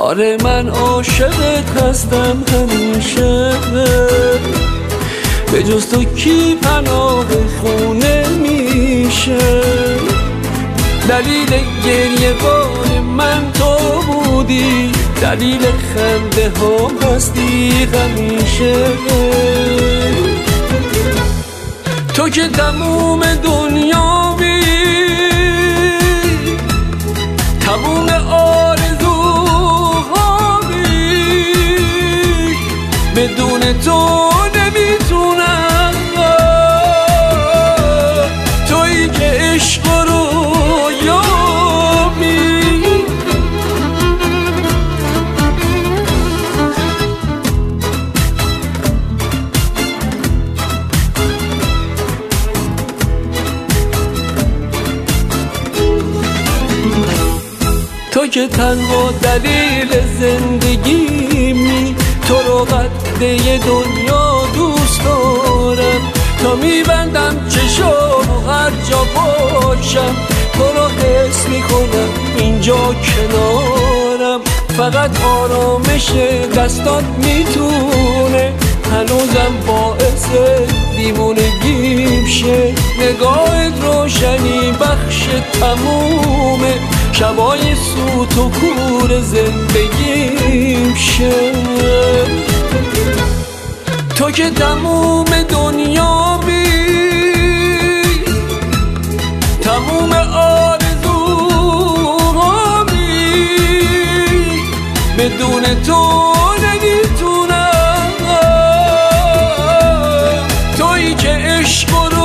آره من عاشقت هستم همیشه، به جز تو کی پناه خونه میشه؟ دلیل گریه بار من تو بودی، دلیل خنده ها هستی همیشه. تو که تموم دنیامی، تموم آرزوهامی، بدون تو نمیتونم. تویی که عشق رو یامی، تو که تنها دلیل زندگیمی، تو رو قده دنیا دوست دارم. تا میبندم چشام و هر جا باشم، تو رو حس میکنم اینجا کنارم. فقط آرامش دستات میتونه هنوزم باعث دیوونگیم شه. نگاهت روشنی بخش تمومه، شبای سوت و کور زندگیم شه. تو که تموم دنیامی، تموم آرزوهامی، بدون تو نمیتونم. تویی که عشق